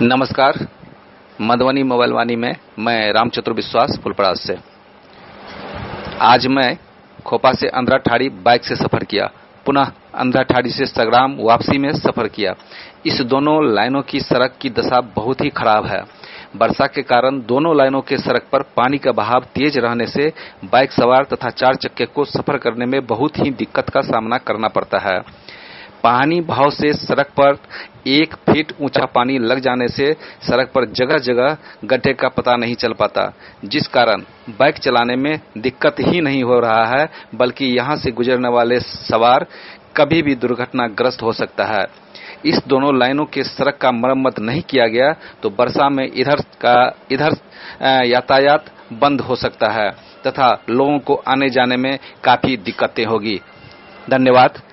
नमस्कार। मधुबनी मोबाइल वाणी में मैं रामचतुर विश्वास फुलपरास से। आज मैं खोपा से अंधरा ठाड़ी बाइक से सफर किया, पुनः अंधरा ठाड़ी से संग्राम वापसी में सफर किया। इस दोनों लाइनों की सड़क की दशा बहुत ही खराब है। वर्षा के कारण दोनों लाइनों के सड़क पर पानी का बहाव तेज रहने से बाइक सवार तथा चार चक्के को सफर करने में बहुत ही दिक्कत का सामना करना पड़ता है। पानी बहाव से सड़क पर 1 फीट ऊंचा पानी लग जाने से सड़क पर जगह जगह गड्ढे का पता नहीं चल पाता, जिस कारण बाइक चलाने में दिक्कत ही नहीं हो रहा है, बल्कि यहां से गुजरने वाले सवार कभी भी दुर्घटनाग्रस्त हो सकता है। इस दोनों लाइनों के सड़क का मरम्मत नहीं किया गया तो वर्षा में इधर यातायात बंद हो सकता है तथा लोगों को आने जाने में काफी दिक्कतें होगी। धन्यवाद।